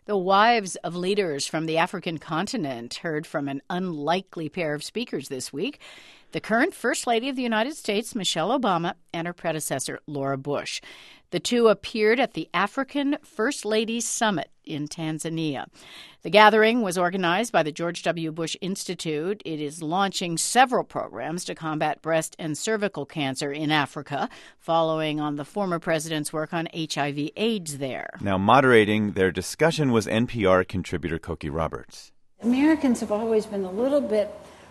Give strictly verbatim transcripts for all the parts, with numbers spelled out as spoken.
The wives of leaders from the African continent heard from an unlikely pair of speakers this week. The current First Lady of the United States, Michelle Obama, and her predecessor, Laura Bush. The two appeared at the African First Ladies Summit in Tanzania. The gathering was organized by the George W. Bush Institute. It is launching several programs to combat breast and cervical cancer in Africa, following on the former president's work on H I V AIDS there. Now, moderating their discussion was N P R contributor Cokie Roberts. Americans have always been a little bit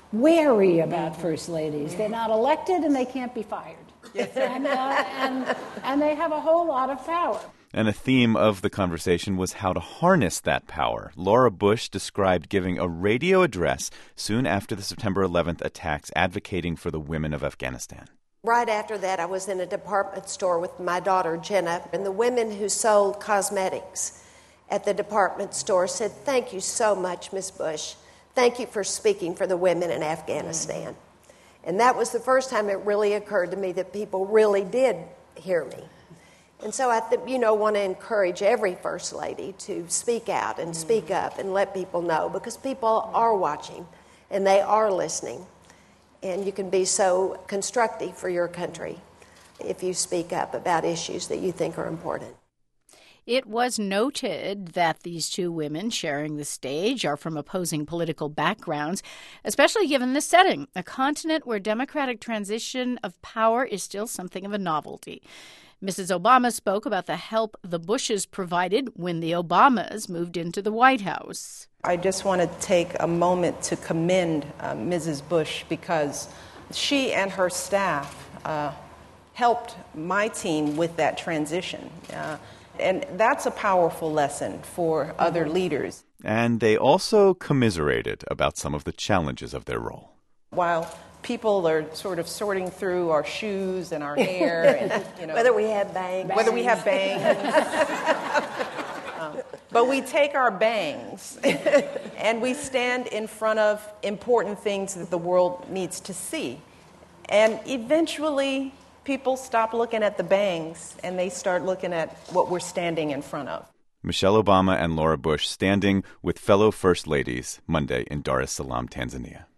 wary about first ladies. They're not elected and they can't be fired. and, uh, and, and they have a whole lot of power. And a theme of the conversation was how to harness that power. Laura Bush described giving a radio address soon after the September eleventh attacks advocating for the women of Afghanistan. Right after that, I was in a department store with my daughter, Jenna, and the women who sold cosmetics at the department store said, "Thank you so much, Miz Bush. Thank you for speaking for the women in Afghanistan." And that was the first time it really occurred to me that people really did hear me. And so I, th- you know, want to encourage every First Lady to speak out and speak up and let people know, because people are watching and they are listening. And you can be so constructive for your country if you speak up about issues that you think are important. It was noted that these two women sharing the stage are from opposing political backgrounds, especially given the setting, a continent where democratic transition of power is still something of a novelty. Missus Obama spoke about the help the Bushes provided when the Obamas moved into the White House. I just want to take a moment to commend uh, Missus Bush, because she and her staff uh, helped my team with that transition. Uh, And that's a powerful lesson for other leaders. And they also commiserated about some of the challenges of their role. While people are sort of sorting through our shoes and our hair, and, you know, whether we have bangs. Whether we have bangs. um, but we take our bangs and we stand in front of important things that the world needs to see. And eventually, people stop looking at the bangs and they start looking at what we're standing in front of. Michelle Obama and Laura Bush standing with fellow First Ladies Monday in Dar es Salaam, Tanzania.